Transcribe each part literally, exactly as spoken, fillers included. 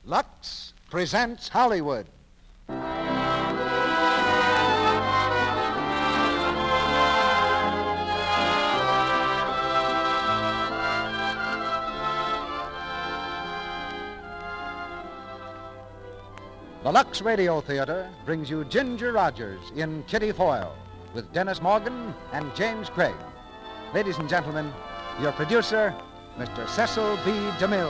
Lux presents Hollywood. The Lux Radio Theater brings you Ginger Rogers in Kitty Foyle with Dennis Morgan and James Craig. Ladies and gentlemen, your producer, Mister Cecil B. DeMille.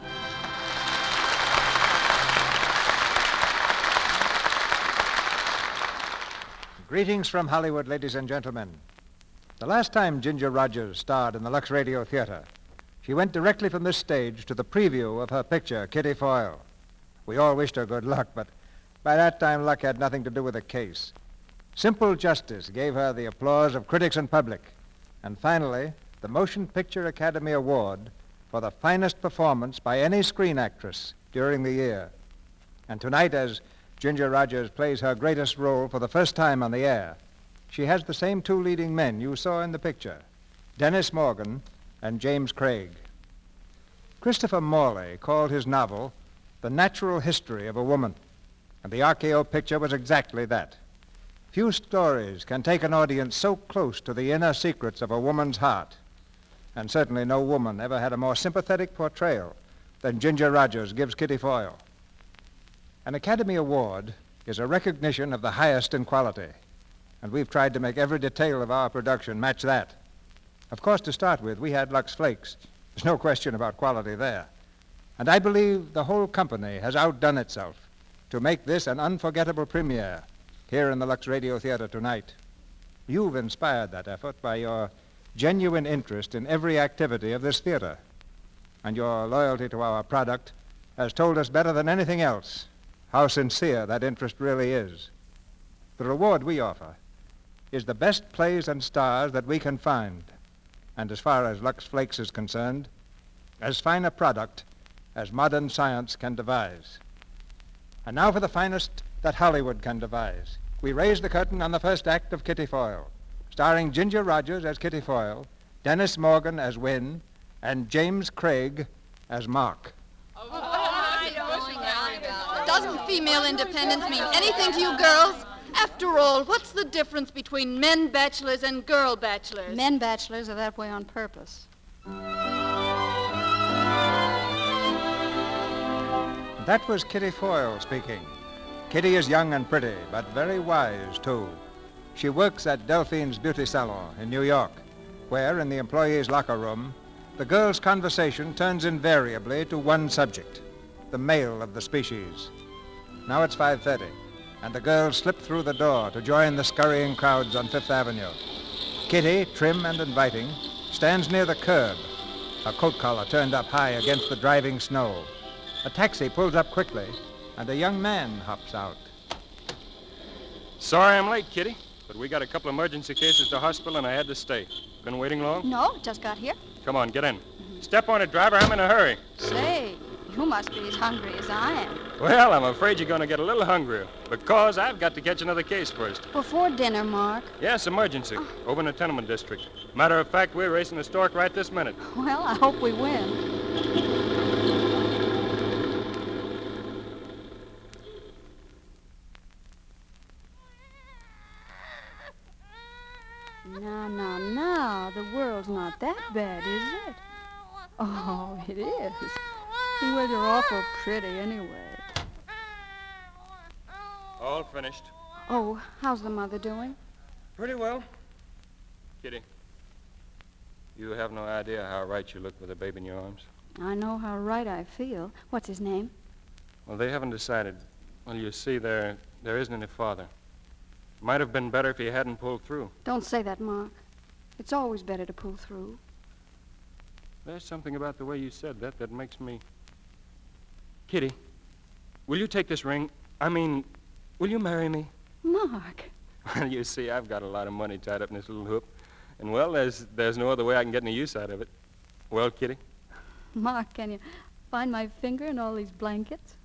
Greetings from Hollywood, ladies and gentlemen. The last time Ginger Rogers starred in the Lux Radio Theater, she went directly from this stage to the preview of her picture, Kitty Foyle. We all wished her good luck, but by that time, luck had nothing to do with the case. Simple justice gave her the applause of critics and public, and finally, the Motion Picture Academy Award for the finest performance by any screen actress during the year. And tonight, as Ginger Rogers plays her greatest role for the first time on the air, she has the same two leading men you saw in the picture, Dennis Morgan and James Craig. Christopher Morley called his novel The Natural History of a Woman, and the R K O picture was exactly that. Few stories can take an audience so close to the inner secrets of a woman's heart, and certainly no woman ever had a more sympathetic portrayal than Ginger Rogers gives Kitty Foyle. An Academy Award is a recognition of the highest in quality, and we've tried to make every detail of our production match that. Of course, to start with, we had Lux Flakes. There's no question about quality there. And I believe the whole company has outdone itself to make this an unforgettable premiere here in the Lux Radio Theater tonight. You've inspired that effort by your genuine interest in every activity of this theater, and your loyalty to our product has told us better than anything else how sincere that interest really is. The reward we offer is the best plays and stars that we can find, and as far as Lux Flakes is concerned, as fine a product as modern science can devise. And now for the finest that Hollywood can devise. We raise the curtain on the first act of Kitty Foyle, starring Ginger Rogers as Kitty Foyle, Dennis Morgan as Win, and James Craig as Mark. Doesn't female independence mean anything to you girls? After all, what's the difference between men bachelors and girl bachelors? Men bachelors are that way on purpose. That was Kitty Foyle speaking. Kitty is young and pretty, but very wise, too. She works at Delphine's Beauty Salon in New York, where, in the employees' locker room, the girls' conversation turns invariably to one subject, the male of the species. Now it's five thirty, and the girls slip through the door to join the scurrying crowds on Fifth Avenue. Kitty, trim and inviting, stands near the curb, her coat collar turned up high against the driving snow. A taxi pulls up quickly, and a young man hops out. Sorry I'm late, Kitty, but we got a couple emergency cases to hospital, and I had to stay. Been waiting long? No, just got here. Come on, get in. Step on it, driver. I'm in a hurry. Say, you must be as hungry as I am. Well, I'm afraid you're going to get a little hungrier, because I've got to catch another case first. Before dinner, Mark. Yes, emergency. Oh. Over in the tenement district. Matter of fact, we're racing the stork right this minute. Well, I hope we win. Now, now, now, the world's not that bad, is it? Oh, it is. Well, you're awful pretty anyway. All finished. Oh, how's the mother doing? Pretty well. Kitty, you have no idea how right you look with a baby in your arms. I know how right I feel. What's his name? Well, they haven't decided. Well, you see, there there isn't any father. Might have been better if he hadn't pulled through. Don't say that, Mark. It's always better to pull through. There's something about the way you said that that makes me... Kitty, will you take this ring? I mean, will you marry me? Mark. Well, you see, I've got a lot of money tied up in this little hoop. And, well, there's there's no other way I can get any use out of it. Well, Kitty? Mark, can you find my finger in all these blankets?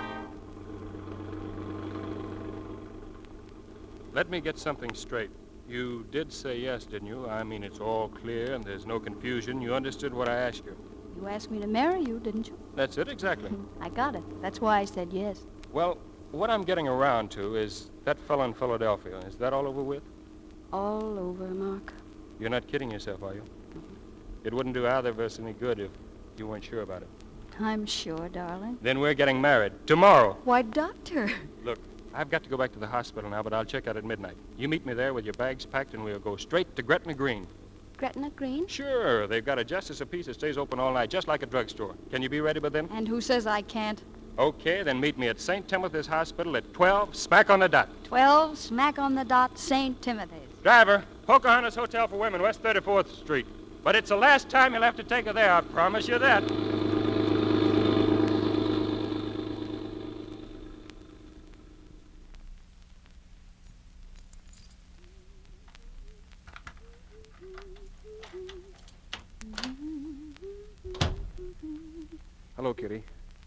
Let me get something straight. You did say yes, didn't you? I mean, it's all clear and there's no confusion. You understood what I asked you. You asked me to marry you, didn't you? That's it, exactly. I got it. That's why I said yes. Well, what I'm getting around to is that fellow in Philadelphia. Is that all over with? All over, Mark. You're not kidding yourself, are you? It wouldn't do either of us any good if you weren't sure about it. I'm sure, darling. Then we're getting married. Tomorrow. Why, Doctor? Look, I've got to go back to the hospital now, but I'll check out at midnight. You meet me there with your bags packed, and we'll go straight to Gretna Green. Gretna Green? Sure. They've got a Justice of Peace that stays open all night, just like a drugstore. Can you be ready by then? And who says I can't? Okay, then meet me at Saint Timothy's Hospital at twelve, smack on the dot. Twelve, smack on the dot, Saint Timothy's. Driver, Pocahontas Hotel for Women, West thirty-fourth Street. But it's the last time you'll have to take her there, I promise you that. Hello, Kitty.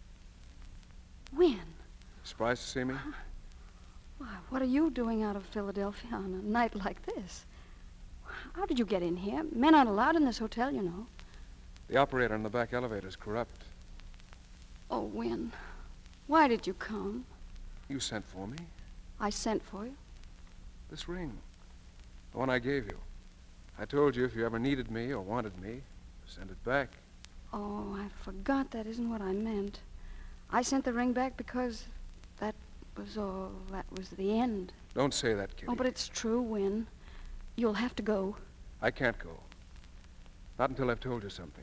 When? Surprised to see me? Why, what are you doing out of Philadelphia on a night like this? How did you get in here? Men aren't allowed in this hotel, you know. The operator in the back elevator is corrupt. Oh, Win, why did you come? You sent for me. I sent for you. This ring. The one I gave you. I told you if you ever needed me or wanted me, send it back. Oh, I forgot that isn't what I meant. I sent the ring back because that was all. That was the end. Don't say that, Kitty. Oh, but it's true, Win. You'll have to go. I can't go. Not until I've told you something.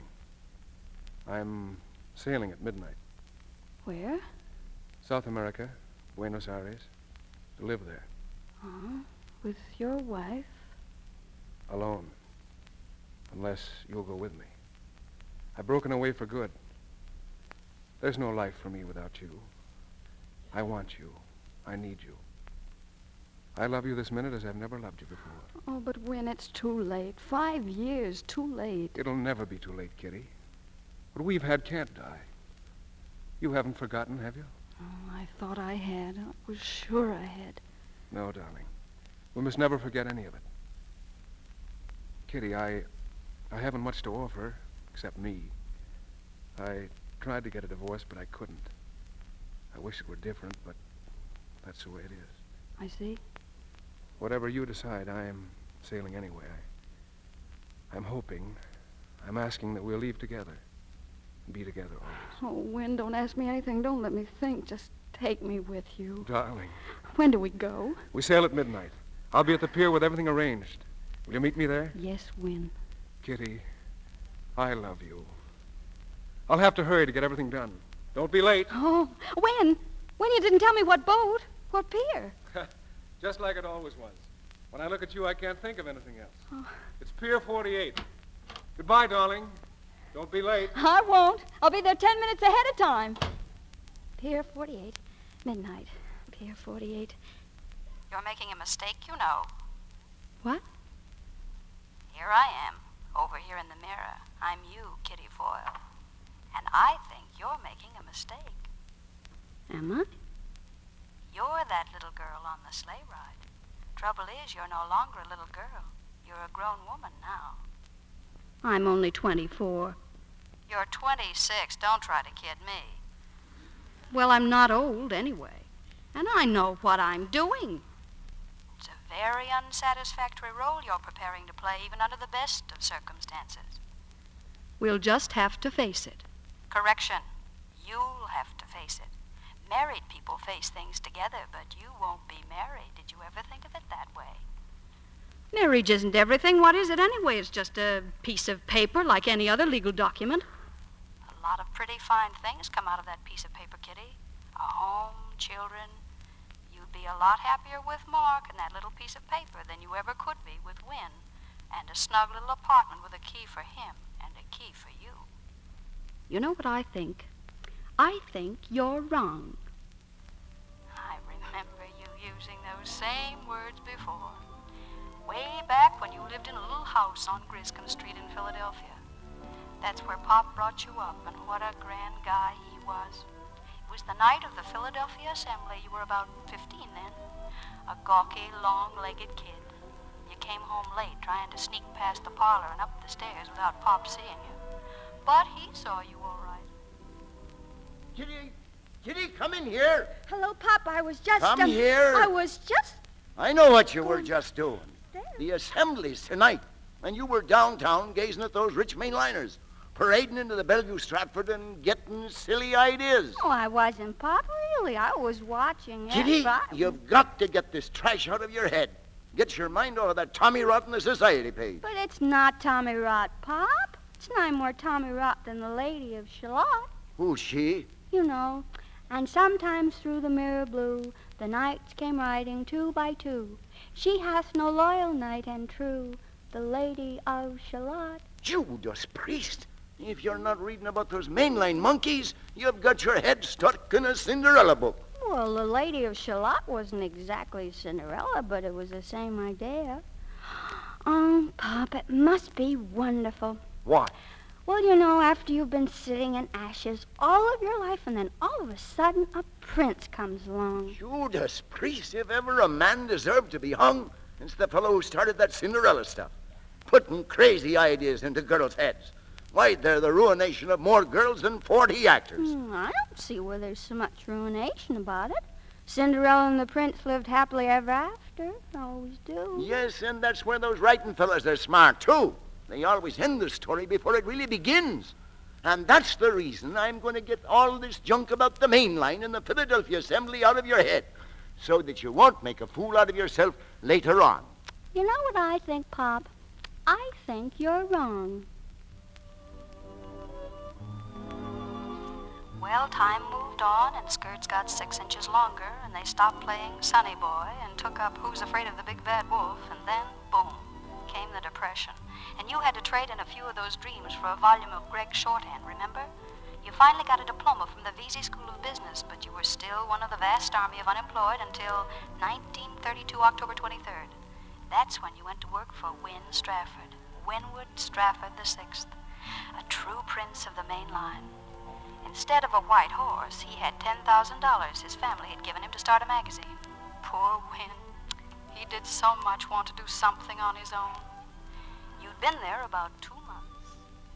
I'm sailing at midnight. Where? South America, Buenos Aires, to live there. Uh-huh. With your wife? Alone. Unless you'll go with me. I've broken away for good. There's no life for me without you. I want you. I need you. I love you this minute as I've never loved you before. Oh, but Win, it's too late. Five years, too late. It'll never be too late, Kitty. What we've had can't die. You haven't forgotten, have you? Oh, I thought I had. I was sure I had. No, darling. We must never forget any of it. Kitty, I... I haven't much to offer, except me. I tried to get a divorce, but I couldn't. I wish it were different, but that's the way it is. I see. Whatever you decide, I am sailing anyway. I, I'm hoping, I'm asking that we'll leave together and be together always. Oh, Win, don't ask me anything. Don't let me think. Just take me with you. Darling. When do we go? We sail at midnight. I'll be at the pier with everything arranged. Will you meet me there? Yes, Win. Kitty, I love you. I'll have to hurry to get everything done. Don't be late. Oh, Win! Win, you didn't tell me what boat, what pier. Just like it always was. When I look at you, I can't think of anything else. Oh. It's Pier forty-eight. Goodbye, darling. Don't be late. I won't. I'll be there ten minutes ahead of time. Pier forty-eight, midnight. Pier forty-eight. You're making a mistake, you know. What? Here I am, over here in the mirror. I'm you, Kitty Foyle. And I think you're making a mistake. Am I? You're that little girl on the sleigh ride. Trouble is, you're no longer a little girl. You're a grown woman now. I'm only twenty-four. You're twenty-six. Don't try to kid me. Well, I'm not old anyway. And I know what I'm doing. It's a very unsatisfactory role you're preparing to play, even under the best of circumstances. We'll just have to face it. Correction. You'll have to face it. Married people face things together, but you won't be married. Did you ever think of it that way? Marriage isn't everything. What is it anyway? It's just a piece of paper like any other legal document. A lot of pretty fine things come out of that piece of paper, Kitty. A home, children. You'd be a lot happier with Mark and that little piece of paper than you ever could be with Win. And a snug little apartment with a key for him and a key for you. You know what I think? I think you're wrong. I remember you using those same words before. Way back when you lived in a little house on Griscom Street in Philadelphia. That's where Pop brought you up, and what a grand guy he was. It was the night of the Philadelphia Assembly. You were about fifteen then. A gawky, long-legged kid. You came home late trying to sneak past the parlor and up the stairs without Pop seeing you. But he saw you all right. Kitty, Kitty, come in here. Hello, Pop. I was just... Come um, here. I was just... I know what you were just doing. There. The assemblies tonight. And you were downtown gazing at those rich mainliners, parading into the Bellevue Stratford and getting silly ideas. No, I wasn't, Pop. Really, I was watching. yes, Kitty, but I- you've got to get this trash out of your head. Get your mind off of that Tommy Rot in the society page. But it's not Tommy Rot, Pop. It's none more Tommy Rot than the Lady of Shalott. Who's she? You know. And sometimes through the mirror blue, the knights came riding two by two. She hath no loyal knight and true, the Lady of Shalott. Judas Priest. If you're not reading about those mainline monkeys, you've got your head stuck in a Cinderella book. Well, the Lady of Shalott wasn't exactly Cinderella, but it was the same idea. Oh, Pop, it must be wonderful. What? Well, you know, after you've been sitting in ashes all of your life, and then all of a sudden a prince comes along. Judas Priest, if ever a man deserved to be hung, it's the fellow who started that Cinderella stuff. Putting crazy ideas into girls' heads. Why, they're the ruination of more girls than forty actors. Hmm, I don't see where there's so much ruination about it. Cinderella and the prince lived happily ever after. Always do. Yes, and that's where those writing fellas are smart, too. They always end the story before it really begins. And that's the reason I'm going to get all this junk about the main line and the Philadelphia Assembly out of your head, so that you won't make a fool out of yourself later on. You know what I think, Pop? I think you're wrong. Well, time moved on, and skirts got six inches longer, and they stopped playing Sonny Boy and took up Who's Afraid of the Big Bad Wolf, and then, boom, came the Depression. And you had to trade in a few of those dreams for a volume of Greg's shorthand, remember? You finally got a diploma from the Vesey School of Business, but you were still one of the vast army of unemployed until nineteen thirty-two, October twenty-third. That's when you went to work for Win Strafford, Winwood Strafford the Sixth, a true prince of the main line. Instead of a white horse, he had ten thousand dollars his family had given him to start a magazine. Poor Win. He did so much want to do something on his own. You'd been there about two months.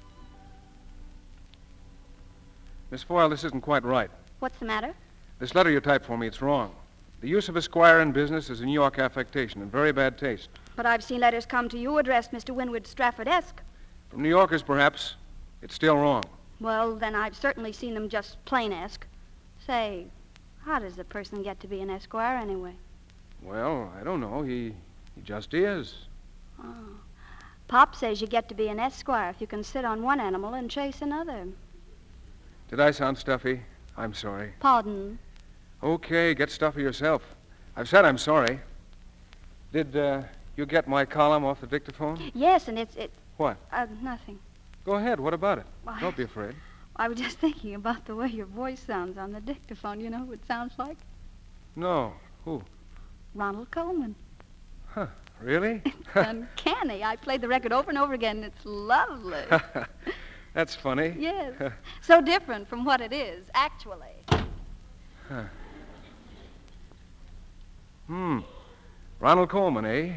Miss Foyle, this isn't quite right. What's the matter? This letter you typed for me, it's wrong. The use of esquire in business is a New York affectation and very bad taste. But I've seen letters come to you addressed Mister Winwood Strafford-esque. From New Yorkers, perhaps, it's still wrong. Well, then I've certainly seen them just plain-esque. Say, how does a person get to be an esquire anyway? Well, I don't know. He, he just is. Oh. Pop says you get to be an esquire if you can sit on one animal and chase another. Did I sound stuffy? I'm sorry. Pardon? Okay, get stuffy yourself. I've said I'm sorry. Did uh, you get my column off the dictaphone? Yes, and it's... it. What? Uh, nothing. Go ahead. What about it? Why- Don't be afraid. I was just thinking about the way your voice sounds on the dictaphone. You know who it sounds like? No. Who? Ronald Coleman. Huh. Really? Uncanny. I played the record over and over again. It's lovely. That's funny. Yes. So different from what it is, actually. Huh. Hmm. Ronald Coleman, eh?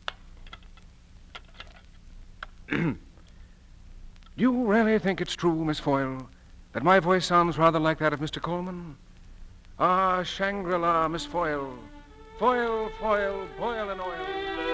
Do you really think it's true, Miss Foyle, that my voice sounds rather like that of Mister Coleman? Ah, Shangri-La, Miss Foyle. Foyle, foil, boil and oil.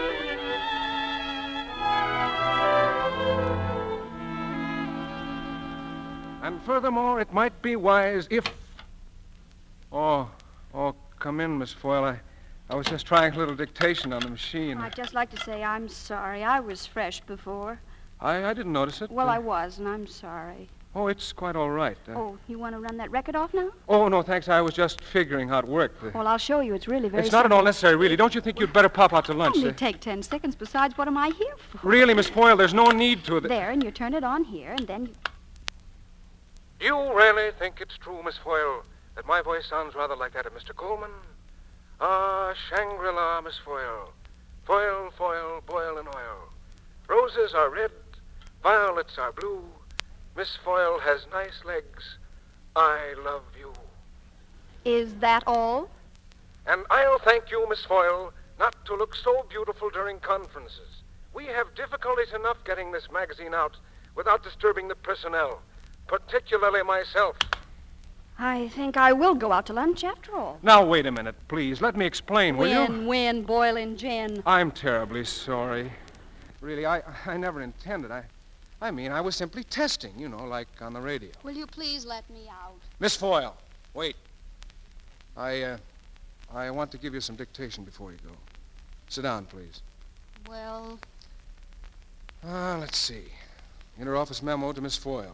And furthermore, it might be wise if... Oh, oh, come in, Miss Foyle. I, I was just trying a little dictation on the machine. I'd just like to say I'm sorry. I was fresh before. I, I didn't notice it. Well, Uh, I was, and I'm sorry. Oh, it's quite all right. Uh, Oh, you want to run that record off now? oh, no, thanks. I was just figuring how it worked. Uh, Well, I'll show you. It's really very it's not at simple. all necessary, really. Don't you think you'd better pop out to lunch? Only Uh, take ten seconds. Besides, what am I here for? really, Miss Foyle, there's no need to. The... There, and you turn it on here, and then you... You really think it's true, Miss Foyle, that my voice sounds rather like that of Mister Coleman? Ah, Shangri-La, Miss Foyle. Foyle, foil, boil and oil. Roses are red, violets are blue. Miss Foyle has nice legs. I love you. Is that all? And I'll thank you, Miss Foyle, not to look so beautiful during conferences. We have difficulties enough getting this magazine out without disturbing the personnel, particularly myself. I think I will go out to lunch after all. Now, wait a minute, please. Let me explain, will you? Win, win, boiling gin. I'm terribly sorry. Really, I, I never intended. I, I mean, I was simply testing, you know, like on the radio. Will you please let me out? Miss Foyle, wait. I, uh, I want to give you some dictation before you go. Sit down, please. Well, Ah, let's see. Inter-office memo to Miss Foyle.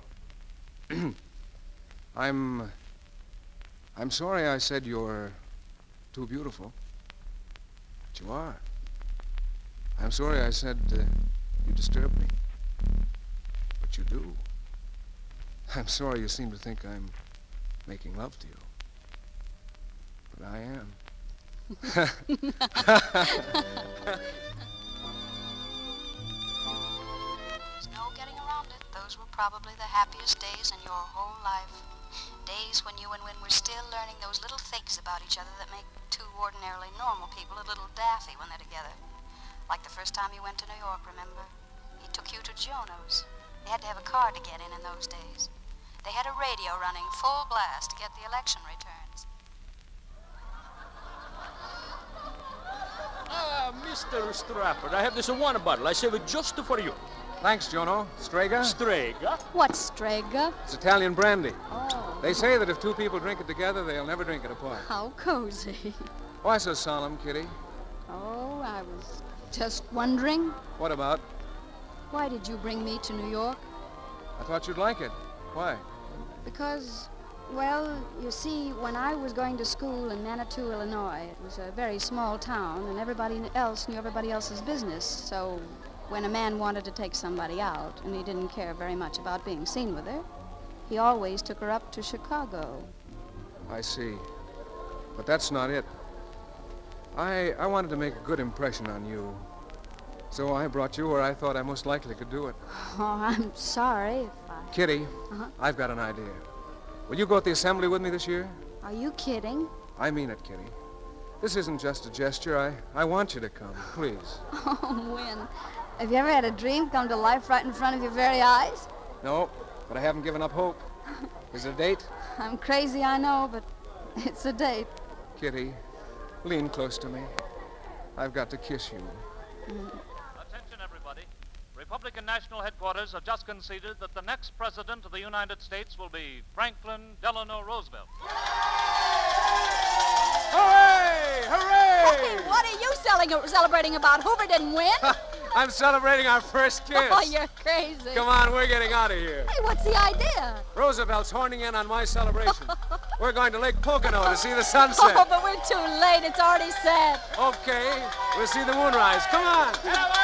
I'm... I'm sorry I said you're too beautiful. But you are. I'm sorry I said uh, you disturb me. But you do. I'm sorry you seem to think I'm making love to you. But I am. There's no getting around it. Those were probably the happiest days in your whole life. Days when you and Win were still learning those little things about each other that make two ordinarily normal people a little daffy when they're together. Like the first time you went to New York, remember? He took you to Jono's. They had to have a car to get in in those days. They had a radio running full blast to get the election returns. Ah, Mister Strafford, I have this water bottle. I save it just for you. Thanks, Jono. Strega? Strega? What's Strega? It's Italian brandy. Oh. They say that if two people drink it together, they'll never drink it apart. How cozy. Why so solemn, Kitty? Oh, I was just wondering, What about? why did you bring me to New York? I thought you'd like it. Why? Because, well, you see, when I was going to school in Manitou, Illinois, it was a very small town, and everybody else knew everybody else's business. So when a man wanted to take somebody out, and he didn't care very much about being seen with her, he always took her up to Chicago. I see. But that's not it. I, I wanted to make a good impression on you. So I brought you where I thought I most likely could do it. Oh, I'm sorry if I... Kitty, Uh-huh. I've got an idea. Will you go at the assembly with me this year? Are you kidding? I mean it, Kitty. This isn't just a gesture. I, I want you to come, please. Oh, Win, have you ever had a dream come to life right in front of your very eyes? No, but I haven't given up hope. Is it a date? I'm crazy, I know, but it's a date. Kitty, lean close to me. I've got to kiss you. Attention, everybody. Republican National Headquarters have just conceded that the next president of the United States will be Franklin Delano Roosevelt. Hooray! Hooray! Hey, what are you selling, celebrating about? Hoover didn't win? I'm celebrating our first kiss. Oh, you're crazy. Come on, we're getting out of here. Hey, what's the idea? Roosevelt's horning in on my celebration. We're going to Lake Pocono to see the sunset. Oh, but we're too late. It's already set. Okay, we'll see the moonrise. Come on.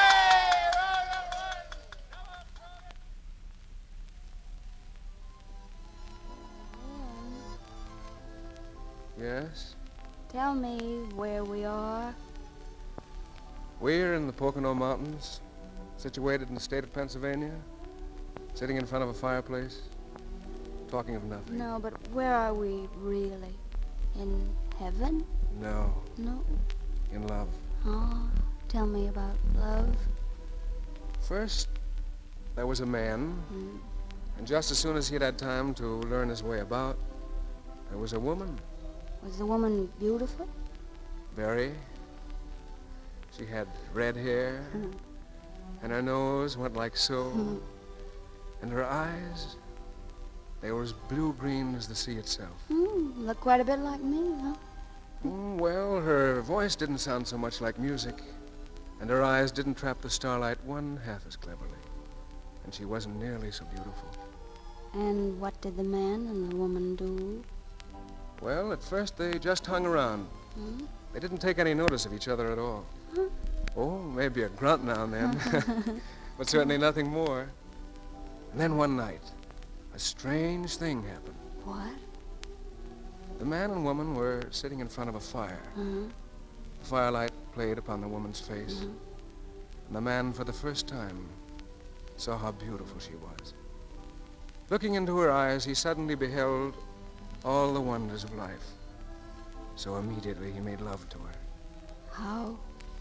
Yes? Tell me where we are. We're in the Pocono Mountains, situated in the state of Pennsylvania, sitting in front of a fireplace, talking of nothing. No, but where are we really? In heaven? No, No. in love. Oh, tell me about love. First, there was a man, Mm. and just as soon as he'd had time to learn his way about, there was a woman. Was the woman beautiful? Very. She had red hair, Mm. and her nose went like so, Mm. and her eyes, they were as blue-green as the sea itself. Mm, look quite a bit like me, huh? Mm, well, her voice didn't sound so much like music, and her eyes didn't trap the starlight one half as cleverly, and she wasn't nearly so beautiful. And what did the man and the woman do? Well, at first they just hung around. Hmm? They didn't take any notice of each other at all. Huh? Oh, maybe a grunt now and then, but certainly nothing more. And then one night, a strange thing happened. What? The man and woman were sitting in front of a fire. Uh-huh. The firelight played upon the woman's face, Mhm. and the man, for the first time, saw how beautiful she was. Looking into her eyes, he suddenly beheld all the wonders of life. So immediately he made love to her. How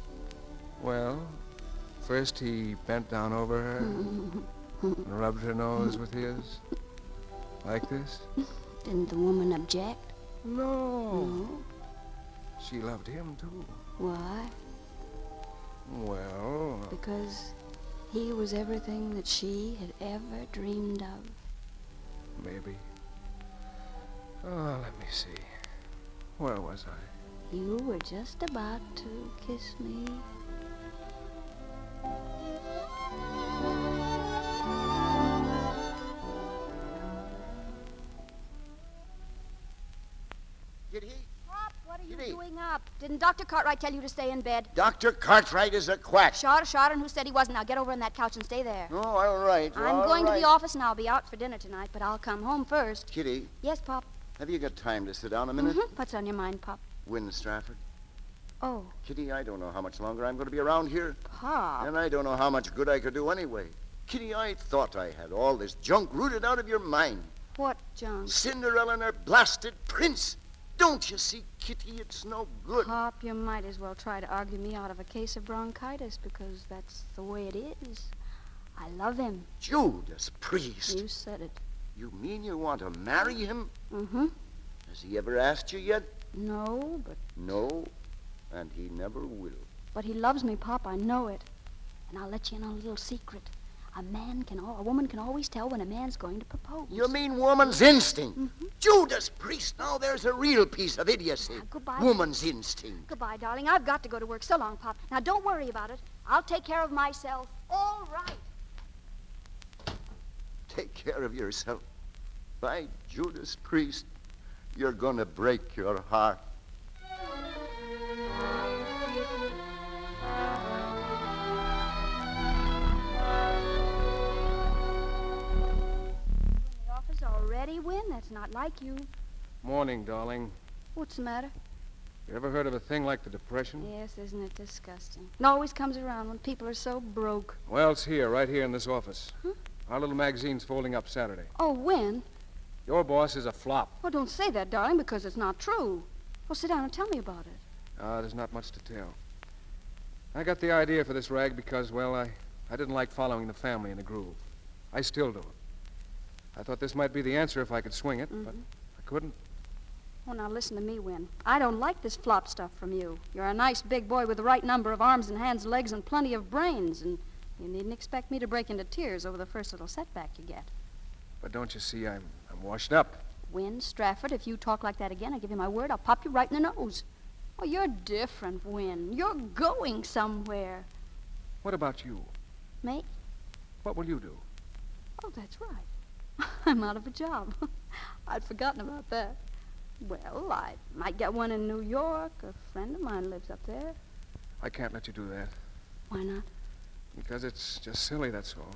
Well, first he bent down over her and rubbed her nose with his. Like this. Didn't the woman object? No. No? She loved him, too. Why? Well... Because he was everything that she had ever dreamed of. Maybe. Oh, let me see. Where was I? You were just about to kiss me. Kitty? Pop, what are you Kitty. doing up? Didn't Doctor Cartwright tell you to stay in bed? Doctor Cartwright is a quack. Shot, shot, and who said he wasn't? Now get over on that couch and stay there. Oh, all right. I'm all going right. to the office and I'll be out for dinner tonight, but I'll come home first. Kitty, Yes, Pop. have you got time to sit down a minute? Mm-hmm. What's on your mind, Pop? Win Strafford. Oh, Kitty, I don't know how much longer I'm going to be around here. Pop. And I don't know how much good I could do anyway. Kitty, I thought I had all this junk rooted out of your mind. What junk? Cinderella and her blasted prince. Don't you see, Kitty, it's no good. Pop, you might as well try to argue me out of a case of bronchitis because that's the way it is. I love him. Judas Priest. You said it. You mean you want to marry him? Mm-hmm. Has he ever asked you yet? No, but No, and he never will. but he loves me, Pop. I know it. And I'll let you in on a little secret. A man can, al- a woman can always tell when a man's going to propose. You mean woman's instinct? Mm-hmm. Judas Priest, now there's a real piece of idiocy. Now, goodbye. Woman's instinct. Goodbye, darling. I've got to go to work. So long, Pop. Now, don't worry about it. I'll take care of myself. All right. Take care of yourself. By Judas Priest, you're gonna break your heart. In the office already, Win? That's not like you. Morning, darling. What's the matter? You ever heard of a thing like the Depression? Yes, isn't it disgusting? It always comes around when people are so broke. Well, it's here, right here in this office. Huh? Our little magazine's folding up Saturday. Oh, Win? Your boss is a flop. Oh, don't say that, darling, because it's not true. Well, sit down and tell me about it. Ah, there's not much to tell. I got the idea for this rag because, well, I, I didn't like following the family in the groove. I still don't. I thought this might be the answer if I could swing it, but I couldn't. Oh, now listen to me, Win. I don't like this flop stuff from you. You're a nice big boy with the right number of arms and hands, legs, and plenty of brains, and you needn't expect me to break into tears over the first little setback you get. But don't you see, I'm, I'm washed up. Win, Strafford, if you talk like that again, I give you my word, I'll pop you right in the nose. Oh, you're different, Win. You're going somewhere. What about you? Me? What will you do? Oh, that's right. I'm out of a job. I'd forgotten about that. Well, I might get one in New York. A friend of mine lives up there. I can't let you do that. Why not? Because it's just silly, that's all.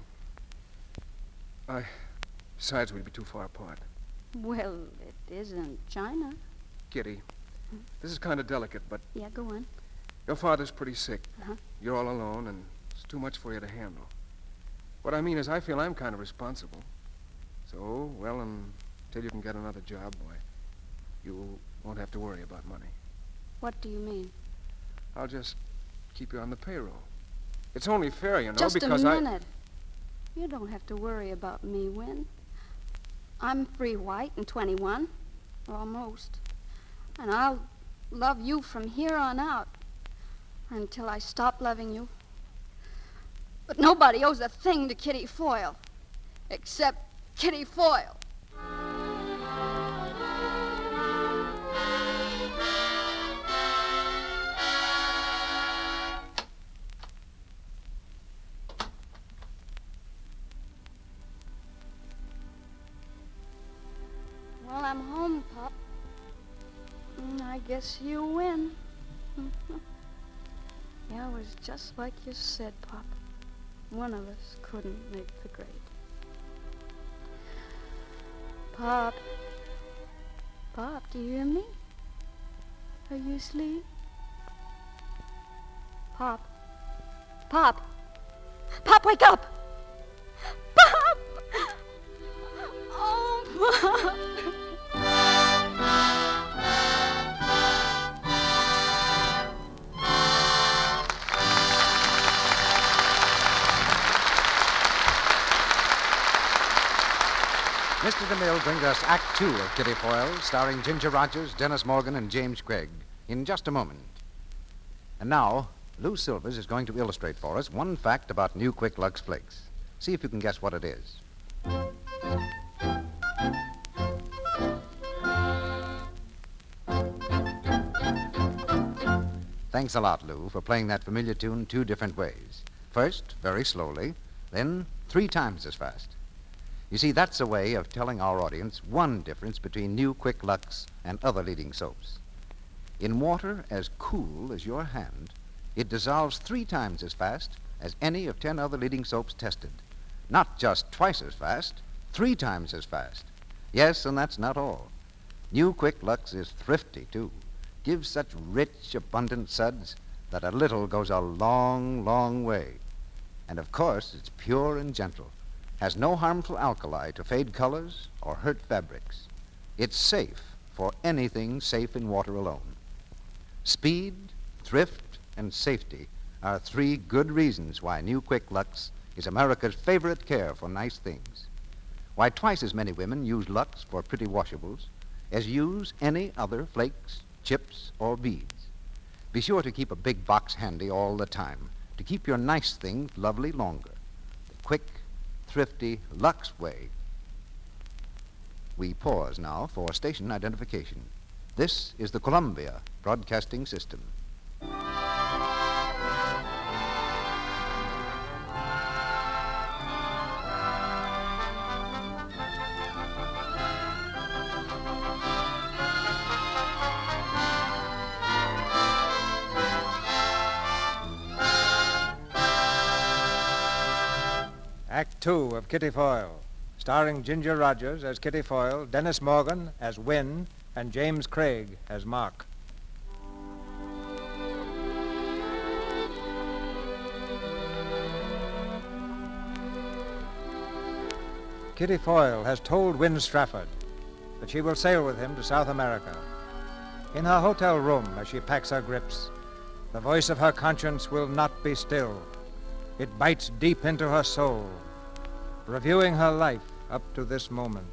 I... Besides, we'd be too far apart. Well, it isn't China. Kitty, this is kind of delicate, but Yeah, go on. your father's pretty sick. Uh-huh. You're all alone, and it's too much for you to handle. What I mean is I feel I'm kind of responsible. So, well, until you can get another job, boy, you won't have to worry about money. What do you mean? I'll just keep you on the payroll. It's only fair, you know, Just because a I... minute. You don't have to worry about me, Win. I'm free white and twenty-one, almost. And I'll love you from here on out until I stop loving you. But nobody owes a thing to Kitty Foyle except Kitty Foyle. Well, I'm home, Pop. Mm, I guess you win. Yeah, it was just like you said, Pop. One of us couldn't make the grade. Pop. Pop, do you hear me? Are you asleep? Pop. Pop. Pop, wake up! Pop! Oh, Pop! Mister DeMille brings us Act Two of Kitty Foyle, starring Ginger Rogers, Dennis Morgan, and James Craig, in just a moment. And now, Lou Silvers is going to illustrate for us one fact about new Quick Lux Flakes. See if you can guess what it is. Thanks a lot, Lou, for playing that familiar tune two different ways. First, very slowly, then three times as fast. You see, that's a way of telling our audience one difference between new Quick Lux and other leading soaps. In water as cool as your hand, it dissolves three times as fast as any of ten other leading soaps tested. Not just twice as fast, three times as fast. Yes, and that's not all. New Quick Lux is thrifty, too. Gives such rich, abundant suds that a little goes a long, long way. And of course, it's pure and gentle. Has no harmful alkali to fade colors or hurt fabrics. It's safe for anything safe in water alone. Speed, thrift, and safety are three good reasons why new Quick Lux is America's favorite care for nice things. Why twice as many women use Lux for pretty washables as use any other flakes, chips, or beads. Be sure to keep a big box handy all the time to keep your nice things lovely longer. The quick, thrifty Lux way. We pause now for station identification. This is the Columbia Broadcasting System. Act Two of Kitty Foyle, starring Ginger Rogers as Kitty Foyle, Dennis Morgan as Win, and James Craig as Mark. Kitty Foyle has told Win Strafford that she will sail with him to South America. In her hotel room, as she packs her grips, the voice of her conscience will not be still. It bites deep into her soul, reviewing her life up to this moment.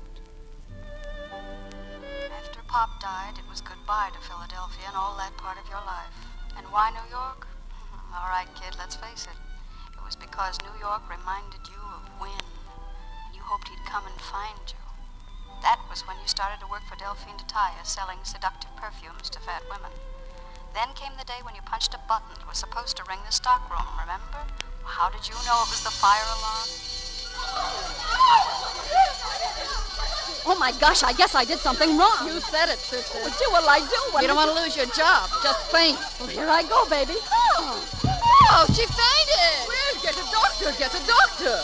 After Pop died, it was goodbye to Philadelphia and all that part of your life. And why New York? All right, kid, let's face it. It was because New York reminded you of Win, and you hoped he'd come and find you. That was when you started to work for Delphine DeTaya, selling seductive perfumes to fat women. Then came the day when you punched a button that was supposed to ring the stockroom, remember? How did you know it was the fire alarm? Oh, my gosh, I guess I did something wrong. You said it, sister. Well, do what I do. What you don't want to lose your job. Just faint. Well, here I go, baby. Oh, oh she fainted. Well, get a doctor. Get a doctor.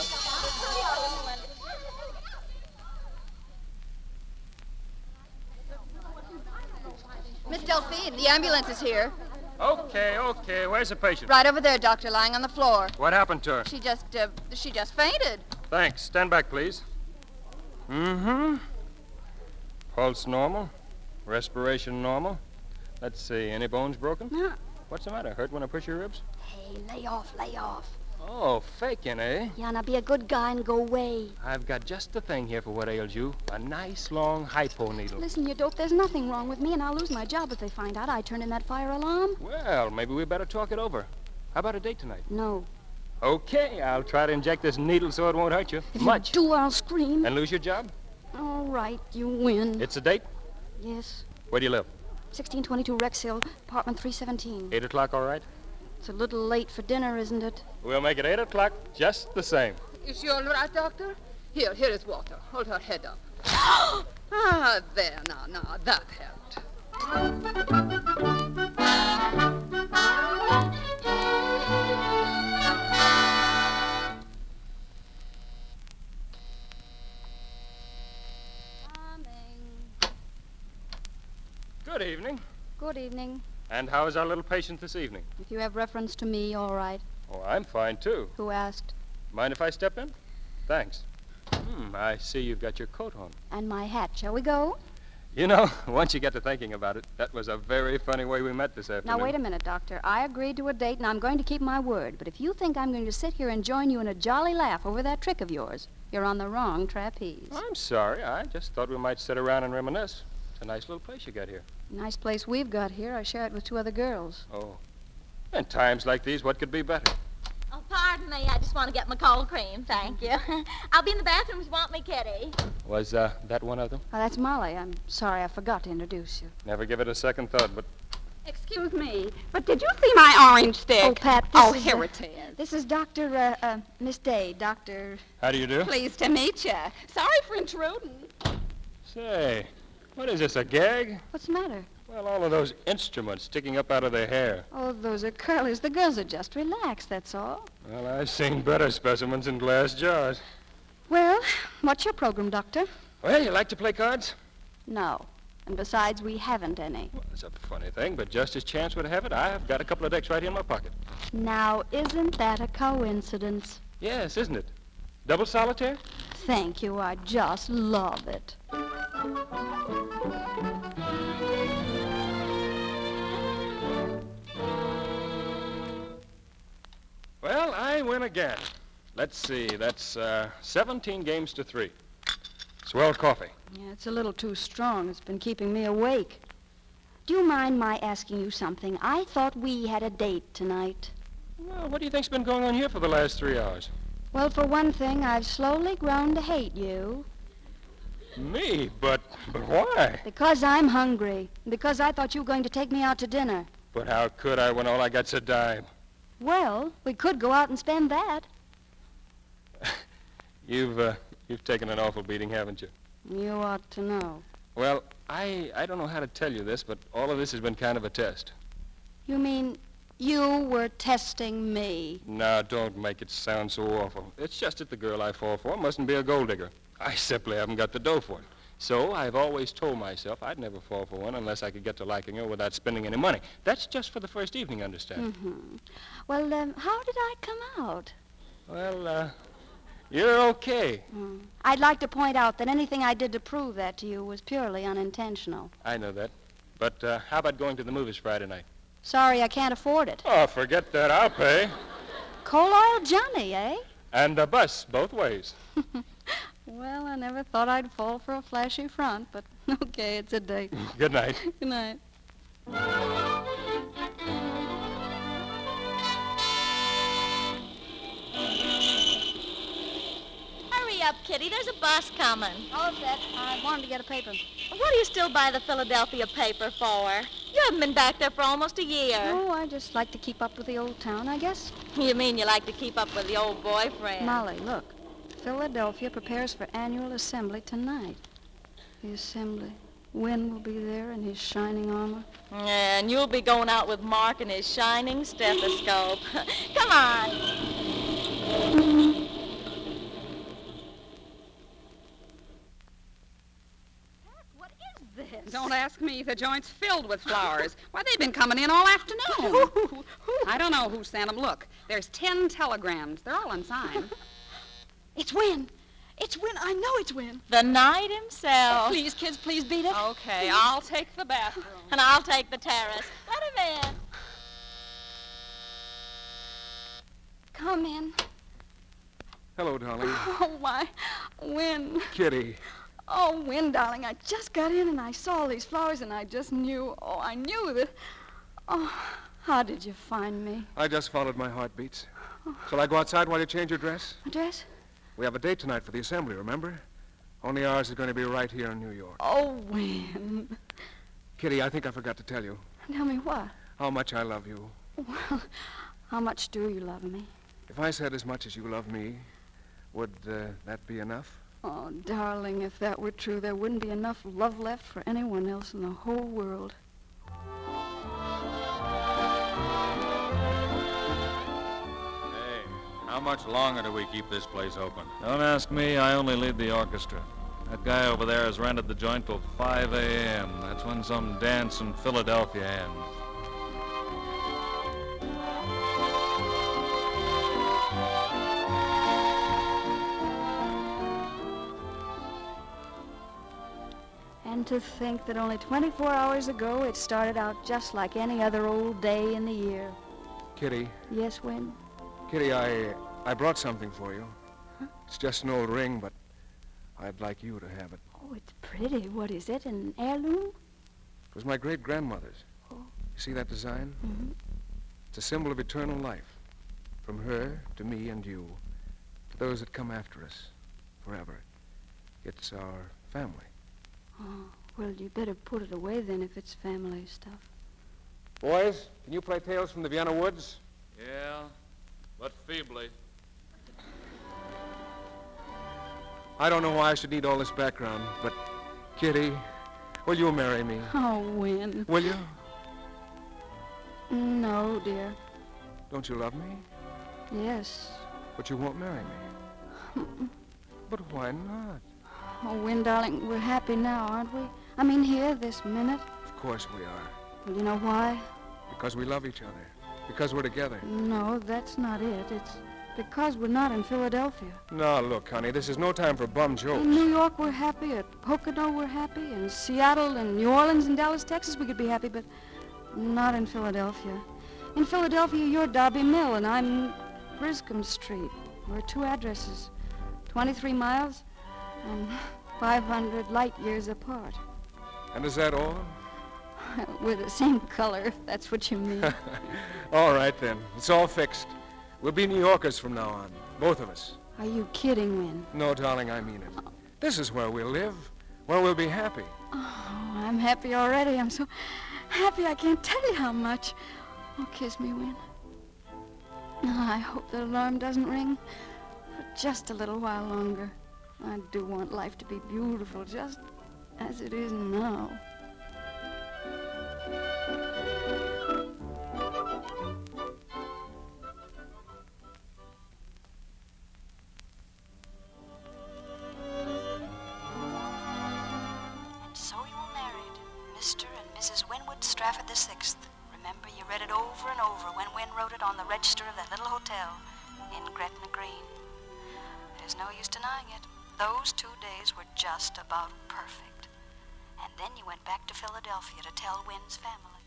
Miss Delphine, the ambulance is here. Okay, okay. Where's the patient? Right over there, doctor, lying on the floor. What happened to her? She just, uh, she just fainted. Thanks. Stand back, please. Mm-hmm. Pulse normal. Respiration normal. Let's see. Any bones broken? No. What's the matter? Hurt when I push your ribs? Hey, lay off, lay off. Oh, faking, eh? Yeah, now be a good guy and go away. I've got just the thing here for what ails you. A nice, long hypo needle. Listen, you dope, there's nothing wrong with me, and I'll lose my job if they find out I turned in that fire alarm. Well, maybe we better talk it over. How about a date tonight? No. Okay, I'll try to inject this needle so it won't hurt you. If Much. you do, I'll scream. And lose your job? All right, you win. It's a date? Yes. Where do you live? sixteen twenty-two Rex Hill, apartment three seventeen. Eight o'clock, all right? It's a little late for dinner, isn't it? We'll make it eight o'clock just the same. Is she all right, doctor? Here, here is water. Hold her head up. Ah, there, now, now, that helped. Good evening. Good evening. And how is our little patient this evening? If you have reference to me, all right. Oh, I'm fine, too. Who asked? Mind if I step in? Thanks. Hmm, I see you've got your coat on. And my hat. Shall we go? You know, once you get to thinking about it, that was a very funny way we met this afternoon. Now, wait a minute, Doctor. I agreed to a date, and I'm going to keep my word. But if you think I'm going to sit here and join you in a jolly laugh over that trick of yours, you're on the wrong trapeze. I'm sorry. I just thought we might sit around and reminisce. It's a nice little place you got here. Nice place we've got here. I share it with two other girls. Oh. In times like these, what could be better? Oh, pardon me. I just want to get my cold cream, thank you. I'll be in the bathroom if you want me, Kitty. Was uh, that one of them? Oh, that's Molly. I'm sorry I forgot to introduce you. Never give it a second thought, but... Excuse me, but did you see my orange stick? Oh, Pat, this Oh, is, here uh, it is. This is Doctor Uh, uh, Miss Day. Doctor How do you do? Pleased to meet you. Sorry for intruding. Say, what is this, a gag? What's the matter? Well, all of those instruments sticking up out of their hair. Oh, those are curlies. The girls are just relaxed, that's all. Well, I've seen better specimens in glass jars. Well, what's your program, Doctor? Well, you like to play cards? No. And besides, we haven't any. Well, it's a funny thing, but just as chance would have it, I've got a couple of decks right here in my pocket. Now, isn't that a coincidence? Yes, isn't it? Double solitaire? Thank you. I just love it. Well, I win again. Let's see, that's uh, seventeen games to three. Swell coffee. Yeah, it's a little too strong. It's been keeping me awake. Do you mind my asking you something? I thought we had a date tonight. Well, what do you think's been going on here for the last three hours? Well, for one thing, I've slowly grown to hate you. Me? But, but why? Because I'm hungry. Because I thought you were going to take me out to dinner. But how could I when all I got's a dime? Well, we could go out and spend that. You've, uh, you've taken an awful beating, haven't you? You ought to know. Well, I, I don't know how to tell you this, but all of this has been kind of a test. You mean you were testing me? Now, don't make it sound so awful. It's just that the girl I fall for mustn't be a gold digger. I simply haven't got the dough for it. So I've always told myself I'd never fall for one unless I could get to liking her without spending any money. That's just for the first evening, understand? Mm-hmm. Well, um, how did I come out? Well, uh, you're okay. Mm. I'd like to point out that anything I did to prove that to you was purely unintentional. I know that. But uh, how about going to the movies Friday night? Sorry, I can't afford it. Oh, forget that. I'll pay. Coal oil Johnny, eh? And the bus, both ways. Well, I never thought I'd fall for a flashy front, but okay, it's a date. Good night. Good night. Hurry up, Kitty. There's a bus coming. Oh, that. I wanted to get a paper. What do you still buy the Philadelphia paper for? You haven't been back there for almost a year. Oh, I just like to keep up with the old town, I guess. You mean you like to keep up with the old boyfriend? Molly, look. Philadelphia prepares for annual assembly tonight. The assembly. Wynn will be there in his shining armor. Yeah, and you'll be going out with Mark and his shining stethoscope. Come on. What is this? Don't ask me. The joint's filled with flowers. Why, they've been coming in all afternoon. I don't know who sent them. Look, there's ten telegrams. They're all unsigned. It's Wynn. It's Wynn. I know it's Wynn. The knight himself. Oh, please, kids, please beat it. Okay, I'll take the bathroom. And I'll take the terrace. Let him in. Come in. Hello, darling. Oh, why, Wynn. Kitty. Oh, Wynn, darling, I just got in and I saw all these flowers and I just knew, oh, I knew that. Oh, how did you find me? I just followed my heartbeats. Shall I go outside while you change your dress? A dress? We have a date tonight for the assembly, remember? Only ours is going to be right here in New York. Oh, Wynn. Kitty, I think I forgot to tell you Tell me what? how much I love you. Well, how much do you love me? If I said as much as you love me, would uh, that be enough? Oh, darling, if that were true, there wouldn't be enough love left for anyone else in the whole world. How much longer do we keep this place open? Don't ask me. I only lead the orchestra. That guy over there has rented the joint till five a.m. That's when some dance in Philadelphia ends. And And to think that only twenty-four hours ago it started out just like any other old day in the year. Kitty. Yes, Win? Kitty, I I brought something for you. Huh? It's just an old ring, but I'd like you to have it. Oh, it's pretty. What is it, an heirloom? It was my great-grandmother's. Oh. You see that design? Mm-hmm. It's a symbol of eternal life. From her to me and you, to those that come after us, forever. It's our family. Oh, well, you better put it away then if it's family stuff. Boys, can you play Tales from the Vienna Woods? Yeah, but feebly. I don't know why I should need all this background, but Kitty, will you marry me? Oh, Win. Will you? No, dear. Don't you love me? Yes. But you won't marry me. But why not? Oh, Win, darling, we're happy now, aren't we? I mean, here, this minute. Of course we are. Well, you know why? Because we love each other. Because we're together. No, that's not it. It's because we're not in Philadelphia. No, look, honey, this is no time for bum jokes. In New York, we're happy. At Pocono, we're happy. In Seattle and New Orleans and Dallas, Texas, we could be happy, but not in Philadelphia. In Philadelphia, you're Darby Mill, and I'm Griscom Street. We're two addresses, twenty-three miles and five hundred light years apart. And is that all? We're the same color, if that's what you mean. All right, then. It's all fixed. We'll be New Yorkers from now on, both of us. Are you kidding, Win? No, darling, I mean it. This is where we'll live, where we'll be happy. Oh, I'm happy already. I'm so happy I can't tell you how much. Oh, kiss me, Win. Oh, I hope the alarm doesn't ring for just a little while longer. I do want life to be beautiful, just as it is now. Mister and Missus Winwood Strafford the Sixth. Remember, you read it over and over when Win wrote it on the register of that little hotel in Gretna Green. There's no use denying it. Those two days were just about perfect. And then you went back to Philadelphia to tell Win's family.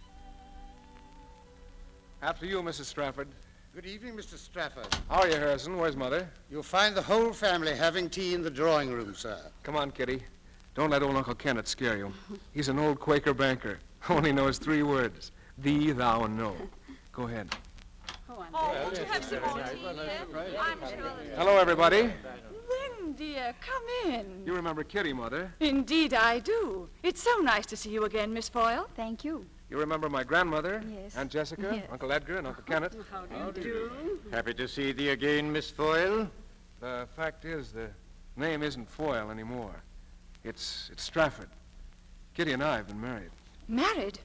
After you, Missus Strafford. Good evening, Mister Strafford. How are you, Harrison? Where's Mother? You'll find the whole family having tea in the drawing room, sir. Come on, Kitty. Don't let old Uncle Kenneth scare you. He's an old Quaker banker. Only knows three words. Thee, thou, and no. Go ahead. Oh, won't you have some more tea? I'm sure. Hello, everybody. Win, dear, come in. You remember Kitty, Mother? Indeed I do. It's so nice to see you again, Miss Foyle. Thank you. You remember my grandmother? Yes. Aunt Jessica, Yes. Uncle Edgar, and Uncle Kenneth? How do you do? Happy to see thee again, Miss Foyle. The fact is, the name isn't Foyle anymore. It's it's Strafford. Kitty and I have been married. Married?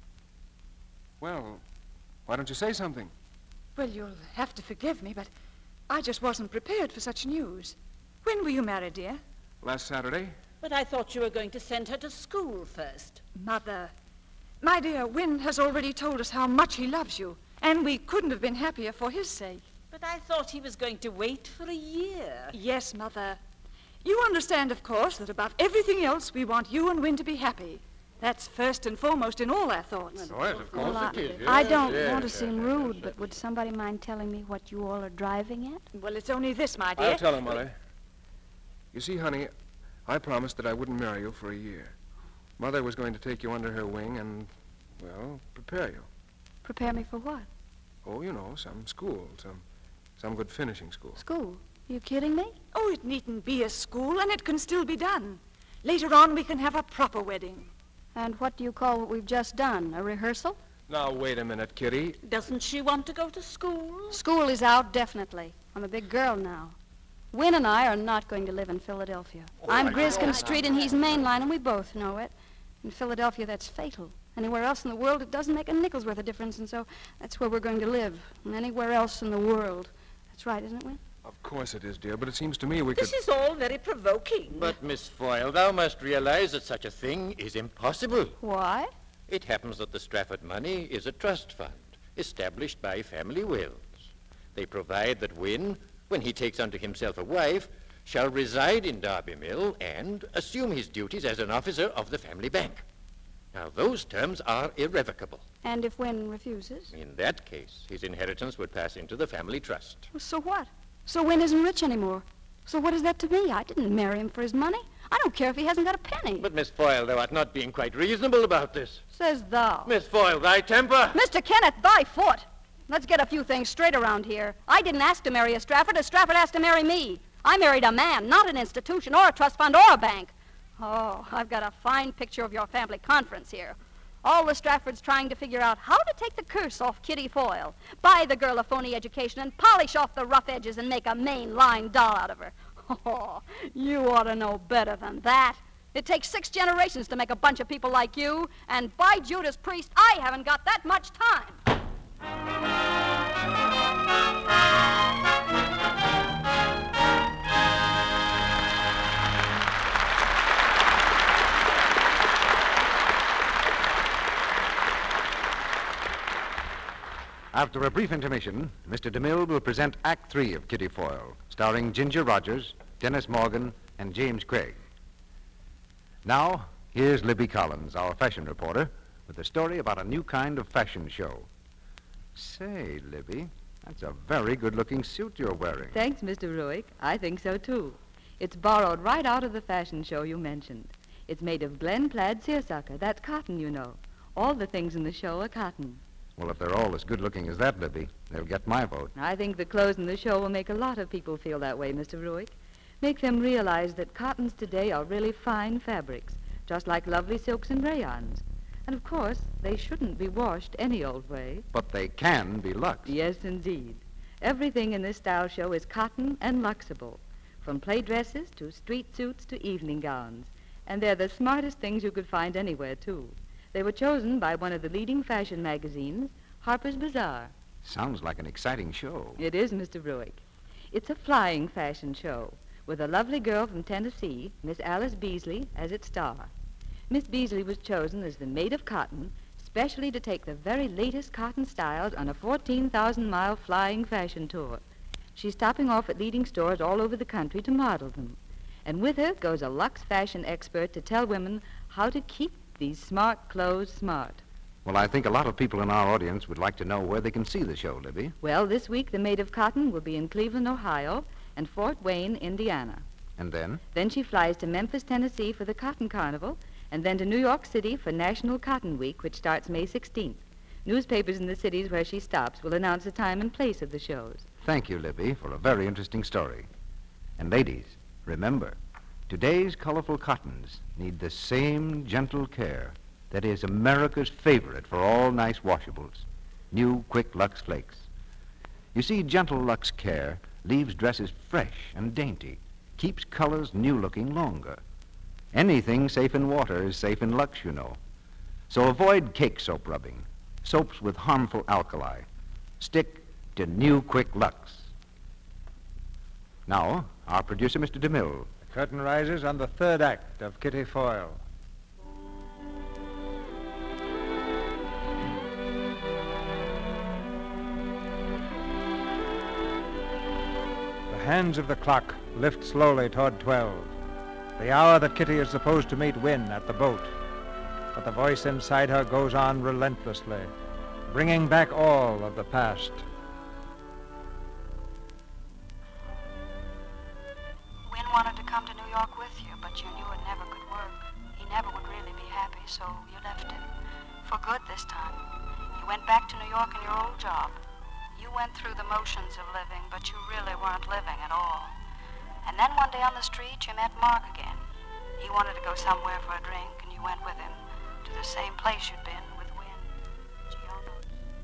Well, why don't you say something? Well, you'll have to forgive me, but I just wasn't prepared for such news. When were you married, dear? Last Saturday. But I thought you were going to send her to school first. Mother. My dear, Win has already told us how much he loves you, and we couldn't have been happier for his sake. But I thought he was going to wait for a year. Yes, Mother. You understand, of course, that above everything else, we want you and Win to be happy. That's first and foremost in all our thoughts. Oh, yes, of course Well, it is. I, I don't yes, want to yes, seem yes, rude, yes, but would somebody mind telling me what you all are driving at? Well, it's only this, my dear. I'll tell her, Mother. You see, honey, I promised that I wouldn't marry you for a year. Mother was going to take you under her wing and, well, prepare you. Prepare me for what? Oh, you know, some school, some, some good finishing school. School? You kidding me? Oh, it needn't be a school, and it can still be done. Later on, we can have a proper wedding. And what do you call what we've just done? A rehearsal? Now, wait a minute, Kitty. Doesn't she want to go to school? School is out, definitely. I'm a big girl now. Win and I are not going to live in Philadelphia. I'm Griscom Street, and he's Main Line, and we both know it. In Philadelphia, that's fatal. Anywhere else in the world, it doesn't make a nickel's worth of difference, and so that's where we're going to live. And anywhere else in the world. That's right, isn't it, Win? Of course it is, dear, but it seems to me we This could... is all very provoking. But, Miss Foyle, thou must realize that such a thing is impossible. Why? It happens that the Strafford money is a trust fund established by family wills. They provide that Win, when he takes unto himself a wife, shall reside in Derby Mill and assume his duties as an officer of the family bank. Now, those terms are irrevocable. And if Wynne refuses? In that case, his inheritance would pass into the family trust. Well, so what? So Wynne isn't rich anymore. So what is that to me? I didn't marry him for his money. I don't care if he hasn't got a penny. But, Miss Foyle, thou art not being quite reasonable about this. Says thou. Miss Foyle, thy temper. Mister Kenneth, thy foot. Let's get a few things straight around here. I didn't ask to marry a Strafford. A Strafford asked to marry me. I married a man, not an institution or a trust fund or a bank. Oh, I've got a fine picture of your family conference here. All the Straffords trying to figure out how to take the curse off Kitty Foyle, buy the girl a phony education, and polish off the rough edges and make a mainline doll out of her. Oh, you ought to know better than that. It takes six generations to make a bunch of people like you, and by Judas Priest, I haven't got that much time. After a brief intermission, Mister DeMille will present Act Three of Kitty Foyle, starring Ginger Rogers, Dennis Morgan, and James Craig. Now, here's Libby Collins, our fashion reporter, with a story about a new kind of fashion show. Say, Libby, that's a very good-looking suit you're wearing. Thanks, Mister Ruick. I think so, too. It's borrowed right out of the fashion show you mentioned. It's made of Glen plaid seersucker. That's cotton, you know. All the things in the show are cotton. Well, if they're all as good-looking as that, Libby, they'll get my vote. I think the clothes in the show will make a lot of people feel that way, Mister Ruick. Make them realize that cottons today are really fine fabrics, just like lovely silks and rayons. And, of course, they shouldn't be washed any old way. But they can be luxe. Yes, indeed. Everything in this style show is cotton and luxable, from play dresses to street suits to evening gowns. And they're the smartest things you could find anywhere, too. They were chosen by one of the leading fashion magazines, Harper's Bazaar. Sounds like an exciting show. It is, Mister Ruick. It's a flying fashion show with a lovely girl from Tennessee, Miss Alice Beasley, as its star. Miss Beasley was chosen as the maid of cotton, specially to take the very latest cotton styles on a fourteen thousand mile flying fashion tour. She's stopping off at leading stores all over the country to model them. And with her goes a luxe fashion expert to tell women how to keep these smart clothes smart. Well, I think a lot of people in our audience would like to know where they can see the show, Libby. Well, this week the Maid of Cotton will be in Cleveland, Ohio, and Fort Wayne, Indiana. And then? Then she flies to Memphis, Tennessee for the Cotton Carnival, and then to New York City for National Cotton Week, which starts May sixteenth. Newspapers in the cities where she stops will announce the time and place of the shows. Thank you, Libby, for a very interesting story. And ladies, remember, today's colorful cottons need the same gentle care that is America's favorite for all nice washables, new Quick Lux Flakes. You see, gentle Lux care leaves dresses fresh and dainty, keeps colors new-looking longer. Anything safe in water is safe in Lux, you know. So avoid cake soap rubbing, soaps with harmful alkali. Stick to new Quick Lux. Now, our producer, Mister DeMille. The curtain rises on the third act of Kitty Foyle. The hands of the clock lift slowly toward twelve, the hour that Kitty is supposed to meet Wynne at the boat. But the voice inside her goes on relentlessly, bringing back all of the past. Wynne wanted to come to New York with you, but you knew it never could work. He never would really be happy, so you left him. For good this time. You went back to New York in your old job. You went through the motions of living, but you really weren't living at all. And then one day on the street, you met Mark again. He wanted to go somewhere for a drink, and you went with him to the same place you'd been with Wynne. Gianno's.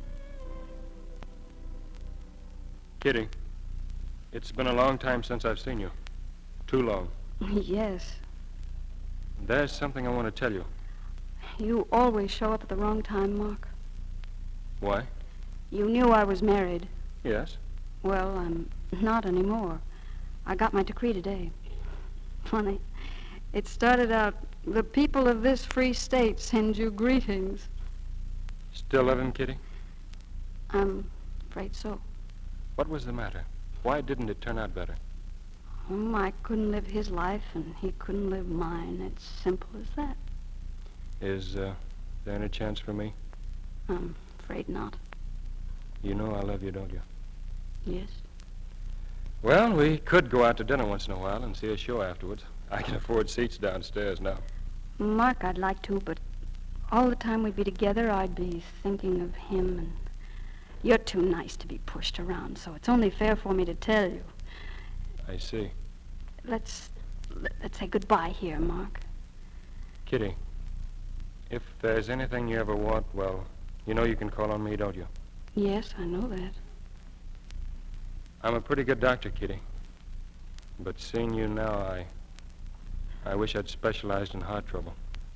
Kitty, it's been a long time since I've seen you. Too long. Yes. There's something I want to tell you. You always show up at the wrong time, Mark. Why? You knew I was married. Yes. Well, I'm not anymore. I got my decree today. Funny. It started out, the people of this free state send you greetings. Still living, Kitty? I'm afraid so. What was the matter? Why didn't it turn out better? Oh, I couldn't live his life, and he couldn't live mine. It's simple as that. Is uh, there any chance for me? I'm afraid not. You know I love you, don't you? Yes? Well, we could go out to dinner once in a while and see a show afterwards. I can afford seats downstairs now. Mark, I'd like to, but all the time we'd be together, I'd be thinking of him, and you're too nice to be pushed around, so it's only fair for me to tell you. I see. Let's, let's say goodbye here, Mark. Kitty, if there's anything you ever want, well, you know you can call on me, don't you? Yes, I know that. I'm a pretty good doctor, Kitty. But seeing you now, I... I wish I'd specialized in heart trouble.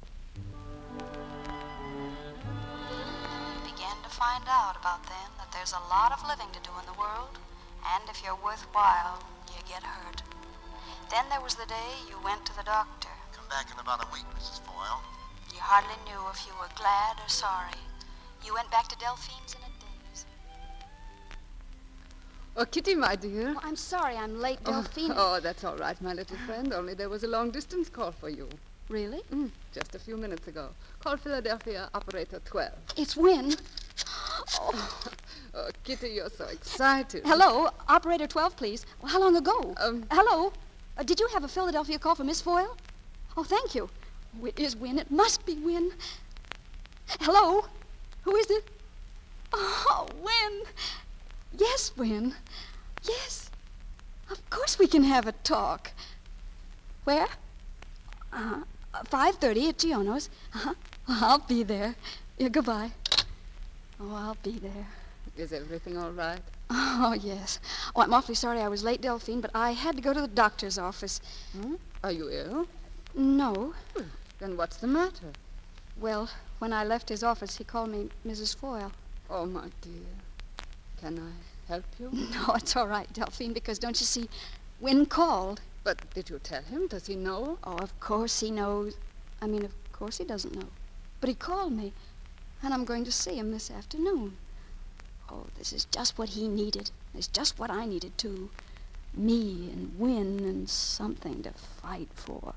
Began to find out about then that there's a lot of living to do in the world, and if you're worthwhile, you get hurt. Then there was the day you went to the doctor. Come back in about a week, Missus Foyle. You hardly knew if you were glad or sorry. You went back to Delphine's in a daze. Oh, Kitty, my dear. Oh, I'm sorry I'm late, Oh, Delphine. Oh, that's all right, my little friend. Only there was a long-distance call for you. Really? Mm, just a few minutes ago. Call Philadelphia, operator twelve. It's Win. Oh. Oh, Kitty, you're so excited. Hello, operator twelve, please. Well, how long ago? Um, Hello? Uh, did you have a Philadelphia call for Miss Foyle? Oh, thank you. Oh, it is Win. It must be Win. Hello? Who is it? Oh, Win. Yes, Win. Yes. Of course we can have a talk. Where? Uh-huh. five thirty at Giono's. Uh-huh. Well, I'll be there. Yeah, goodbye. Oh, I'll be there. Is everything all right? Oh, yes. Oh, I'm awfully sorry I was late, Delphine, but I had to go to the doctor's office. Hmm? Are you ill? No. Hmm. Then what's the matter? Well, when I left his office, he called me Missus Foyle. Oh, my dear. Can I help you? No, it's all right, Delphine, because don't you see, Win called. But did you tell him? Does he know? Oh, of course he knows. I mean, of course he doesn't know. But he called me, and I'm going to see him this afternoon. Oh, this is just what he needed. It's just what I needed, too. Me and Win and something to fight for.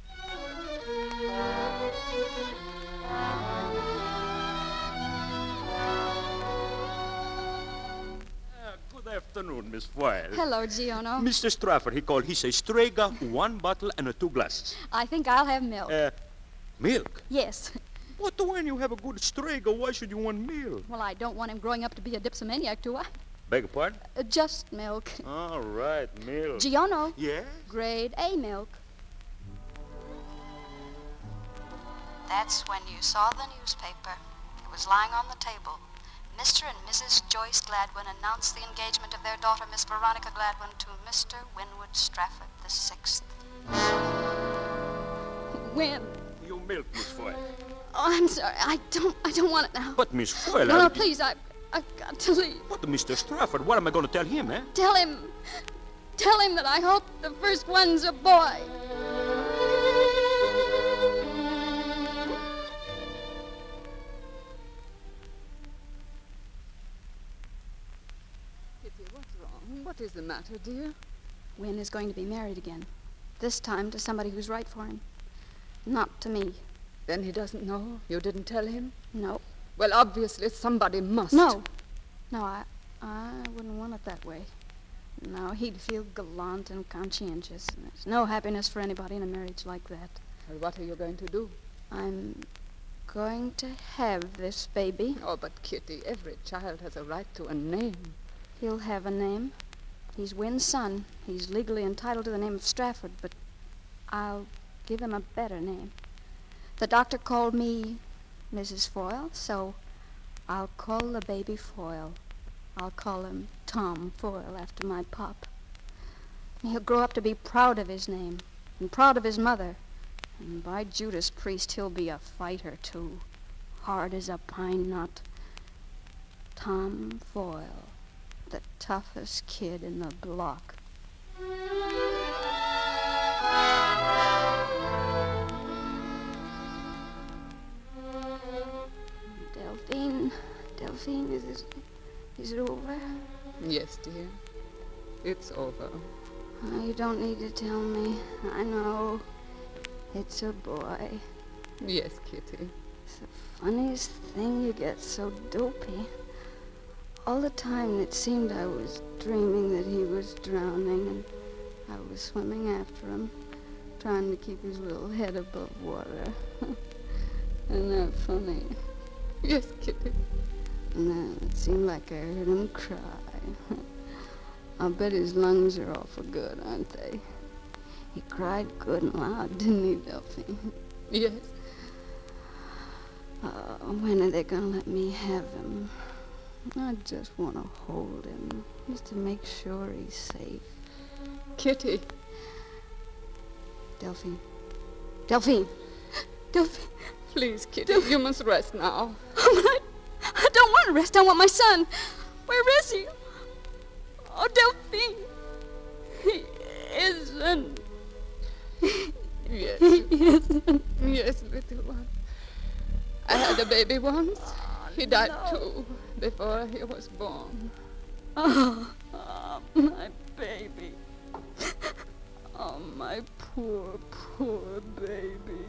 Good afternoon, Miss Foyle. Hello, Giono. Mister Strafford, he called. He says Strega, one bottle and a two glasses. I think I'll have milk. Uh, milk? Yes. But when you have a good Strega, why should you want milk? Well, I don't want him growing up to be a dipsomaniac, do I? Beg your pardon? Uh, just milk. All right, milk. Giono. Yeah? Grade A milk. That's when you saw the newspaper. It was lying on the table. Mister and Missus Joyce Gladwin announced the engagement of their daughter, Miss Veronica Gladwin, to Mister Winwood Strafford the Sixth. Win. You milk, Miss Foyle. Oh, I'm sorry. I don't. I don't want it now. But Miss Foyle, No, no, I'm- please. I, I've got to leave. But Mister Strafford, what am I going to tell him, eh? Tell him. Tell him that I hope the first one's a boy. Kitty, what's wrong? What is the matter, dear? Win is going to be married again. This time to somebody who's right for him. Not to me. Then he doesn't know? You didn't tell him? No. Well, obviously somebody must. No. No, I, I wouldn't want it that way. No, he'd feel gallant and conscientious. And there's no happiness for anybody in a marriage like that. Well, what are you going to do? I'm going to have this baby. Oh, but Kitty, every child has a right to a name. He'll have a name. He's Win's son. He's legally entitled to the name of Strafford, but I'll give him a better name. The doctor called me Missus Foyle, so I'll call the baby Foyle. I'll call him Tom Foyle after my pop. He'll grow up to be proud of his name and proud of his mother. And by Judas Priest, he'll be a fighter, too. Hard as a pine nut. Tom Foyle, the toughest kid in the block. Delphine, Delphine, is it, is it over? Yes, dear. It's over. Oh, you don't need to tell me. I know. It's a boy. Yes, Kitty. It's the funniest thing. You get so dopey. All the time it seemed I was dreaming that he was drowning, and I was swimming after him, trying to keep his little head above water. Isn't that funny? Yes, Kitty. And then it seemed like I heard him cry. I'll bet his lungs are awful good, aren't they? He cried good and loud, didn't he, Delphine? Yes. Uh, when are they going to let me have him? I just want to hold him, just to make sure he's safe. Kitty. Delphine. Delphine. Delphine. Please, Kitty, you must rest now. I, I don't want to rest. I want my son. Where is he? Oh, Delphine. He isn't. Yes. He isn't. Yes, little one. I had a baby once. He died no. too before he was born. Oh, oh, my baby. Oh, my poor, poor baby.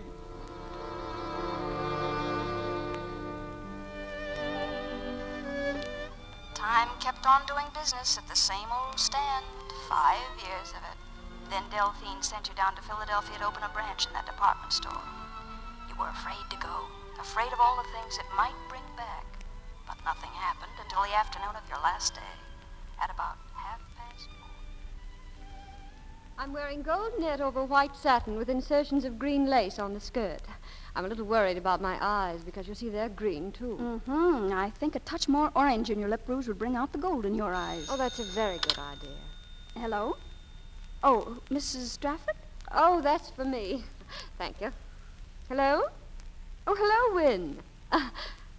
Time kept on doing business at the same old stand. Five years of it. Then Delphine sent you down to Philadelphia to open a branch in that department store. You were afraid to go, afraid of all the things it might bring back. But nothing happened until the afternoon of your last day, at about half past four. I'm wearing gold net over white satin with insertions of green lace on the skirt. I'm a little worried about my eyes because, you see, they're green, too. Mm-hmm. I think a touch more orange in your lip rouge would bring out the gold in your eyes. Oh, that's a very good idea. Hello? Oh, Missus Strafford? Oh, that's for me. Thank you. Hello? Oh, hello, Win. Uh,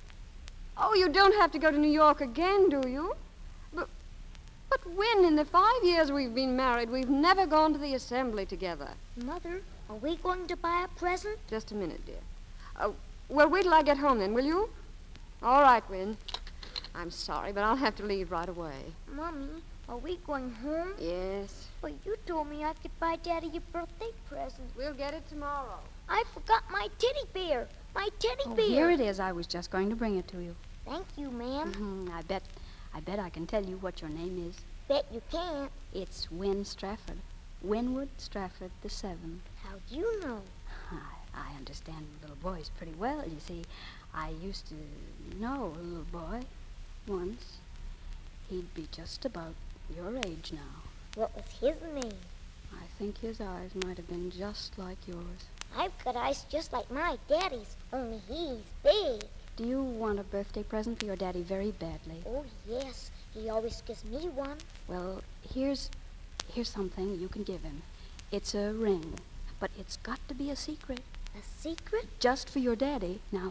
oh, you don't have to go to New York again, do you? But, but Win, in the five years we've been married, we've never gone to the assembly together. Mother, are we going to buy a present? Just a minute, dear. Uh, well, wait till I get home then, will you? All right, Win. I'm sorry, but I'll have to leave right away. Mommy, are we going home? Yes. But you told me I could buy Daddy a birthday present. We'll get it tomorrow. I forgot my teddy bear. My teddy Oh, bear. here it is. I was just going to bring it to you. Thank you, ma'am. Mm-hmm. I bet, I bet I can tell you what your name is. Bet you can't. It's Win Strafford. Winwood Strafford the Seventh. How do you know? I, I understand little boys pretty well. You see, I used to know a little boy once. He'd be just about your age now. What was his name? I think his eyes might have been just like yours. I've got eyes just like my daddy's, only he's big. Do you want a birthday present for your daddy very badly? Oh, yes. He always gives me one. Well, here's here's something you can give him. It's a ring, but it's got to be a secret. A secret? Just for your daddy. Now,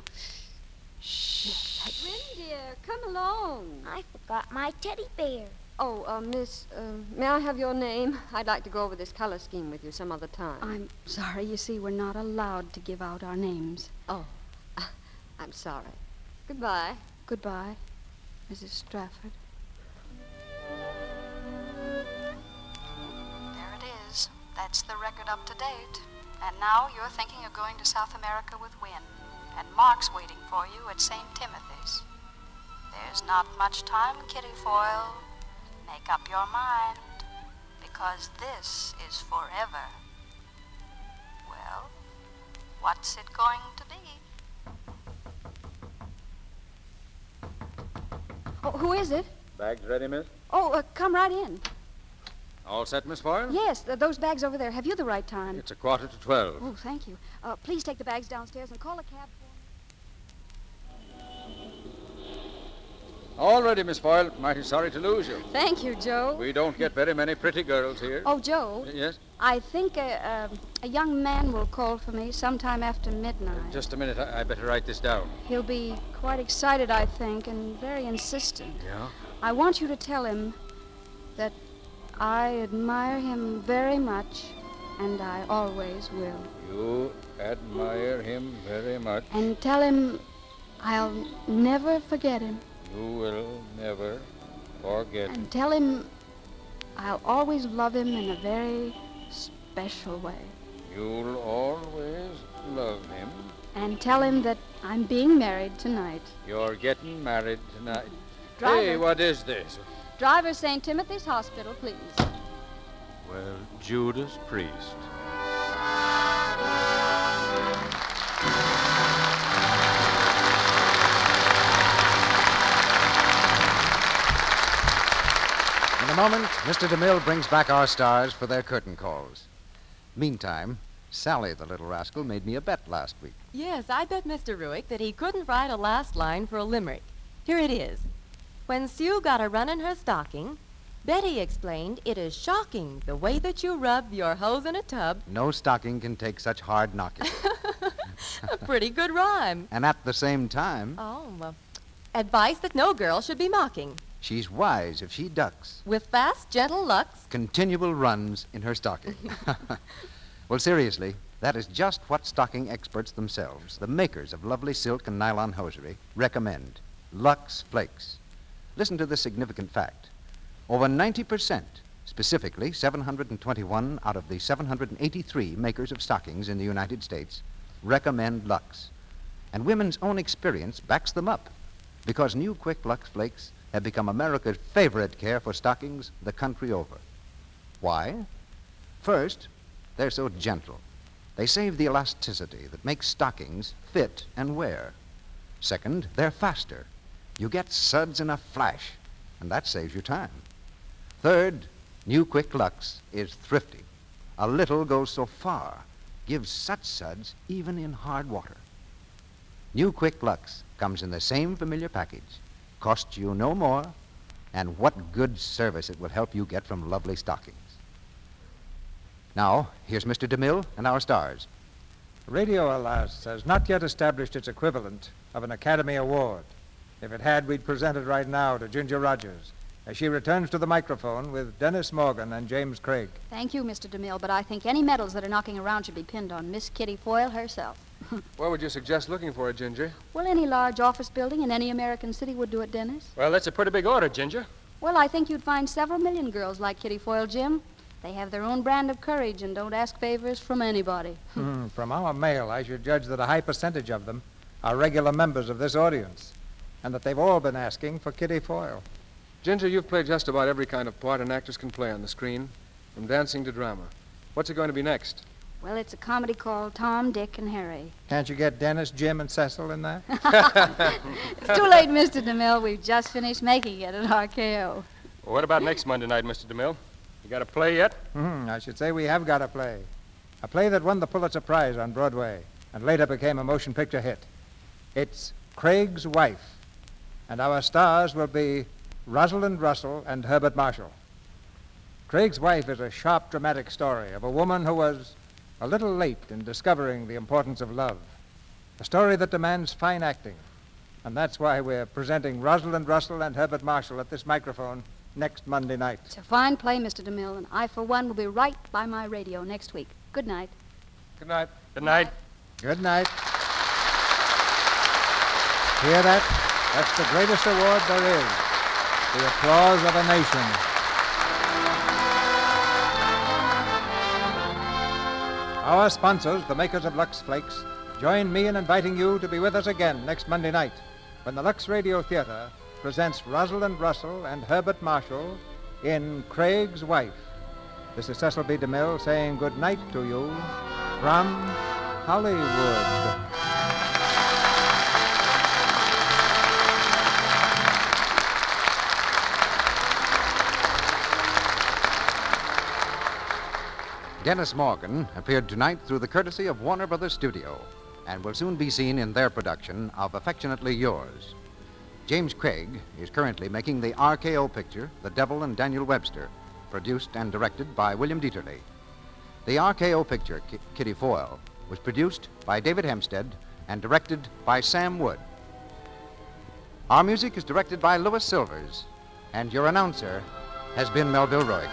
shh. Shh. Win, dear, come along. I forgot my teddy bear. Oh, uh, Miss, uh, may I have your name? I'd like to go over this color scheme with you some other time. I'm sorry. You see, we're not allowed to give out our names. Oh, uh, I'm sorry. Goodbye. Goodbye, Missus Strafford. There it is. That's the record up to date. And now you're thinking of going to South America with Win. And Mark's waiting for you at Saint Timothy's. There's not much time, Kitty Foyle. Make up your mind, because this is forever. Well, what's it going to be? Oh, who is it? Bags ready, miss? Oh, uh, come right in. All set, Miss Foyle? Yes, th- those bags over there. Have you the right time? It's a quarter to twelve. Oh, thank you. Uh, please take the bags downstairs and call a cab for me. All ready, Miss Foyle. Mighty sorry to lose you. Thank you, Joe. We don't get very many pretty girls here. Oh, Joe. Yes? I think a, a, a young man will call for me sometime after midnight. Just a minute. I, I better write this down. He'll be quite excited, I think, and very insistent. Yeah? I want you to tell him that I admire him very much, and I always will. You admire him very much. And tell him I'll never forget him. You will never forget. And tell him I'll always love him in a very special way. You'll always love him. And tell him that I'm being married tonight. You're getting married tonight. Driver. Hey, what is this? Driver, Saint Timothy's Hospital, please. Well, Judas Priest. In a moment, Mister DeMille brings back our stars for their curtain calls. Meantime, Sally, the little rascal, made me a bet last week. Yes, I bet Mister Ruick that he couldn't write a last line for a limerick. Here it is. When Sue got a run in her stocking, Betty explained, it is shocking the way that you rub your hose in a tub. No stocking can take such hard knocking. A pretty good rhyme. And at the same time, Oh, well, advice that no girl should be mocking. she's wise if she ducks With fast, gentle lucks. continual runs in her stocking. Well, seriously, that is just what stocking experts themselves, the makers of lovely silk and nylon hosiery, recommend. Lux Flakes. Listen to this significant fact. Over ninety percent, specifically seven hundred twenty-one out of the seven hundred eighty-three makers of stockings in the United States, recommend Lux. And women's own experience backs them up, because new Quick Lux Flakes have become America's favorite care for stockings the country over. Why? First, they're so gentle. They save the elasticity that makes stockings fit and wear. Second, they're faster. You get suds in a flash, and that saves you time. Third, new Quick Lux is thrifty. A little goes so far, gives such suds even in hard water. New Quick Lux comes in the same familiar package, costs you no more, and what good service it will help you get from lovely stockings. Now, here's Mister DeMille and our stars. Radio, alas, has not yet established its equivalent of an Academy Award. If it had, we'd present it right now to Ginger Rogers as she returns to the microphone with Dennis Morgan and James Craig. Thank you, Mister DeMille, but I think any medals that are knocking around should be pinned on Miss Kitty Foyle herself. Where would you suggest looking for it, Ginger? Well, any large office building in any American city would do it, Dennis. Well, that's a pretty big order, Ginger. Well, I think you'd find several million girls like Kitty Foyle, Jim. They have their own brand of courage and don't ask favors from anybody. Hmm, from our mail, I should judge that a high percentage of them are regular members of this audience, and that they've all been asking for Kitty Foyle. Ginger, you've played just about every kind of part an actress can play on the screen, from dancing to drama. What's it going to be next? Well, it's a comedy called Tom, Dick, and Harry. Can't you get Dennis, Jim, and Cecil in there? It's too late, Mister DeMille. We've just finished making it at R K O. Well, what about next Monday night, Mister DeMille? You got a play yet? Hmm, I should say we have got a play. A play that won the Pulitzer Prize on Broadway and later became a motion picture hit. It's Craig's Wife, and our stars will be Rosalind Russell and Herbert Marshall. Craig's Wife is a sharp, dramatic story of a woman who was a little late in discovering the importance of love. A story that demands fine acting, and that's why we're presenting Rosalind Russell and Herbert Marshall at this microphone next Monday night. It's a fine play, Mister DeMille, and I, for one, will be right by my radio next week. Good night. Good night. Good night. Good night. Hear that? That's the greatest award there is. The applause of a nation. Our sponsors, the makers of Lux Flakes, join me in inviting you to be with us again next Monday night when the Lux Radio Theater presents Rosalind Russell and Herbert Marshall in Craig's Wife. This is Cecil B. DeMille saying good night to you from Hollywood. Dennis Morgan appeared tonight through the courtesy of Warner Brothers Studio and will soon be seen in their production of Affectionately Yours. James Craig is currently making the R K O picture, The Devil and Daniel Webster, produced and directed by William Dieterle. The R K O picture, K- Kitty Foyle, was produced by David Hempstead and directed by Sam Wood. Our music is directed by Louis Silvers, and your announcer has been Melville Roig.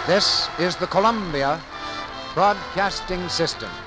This is the Columbia Broadcasting System.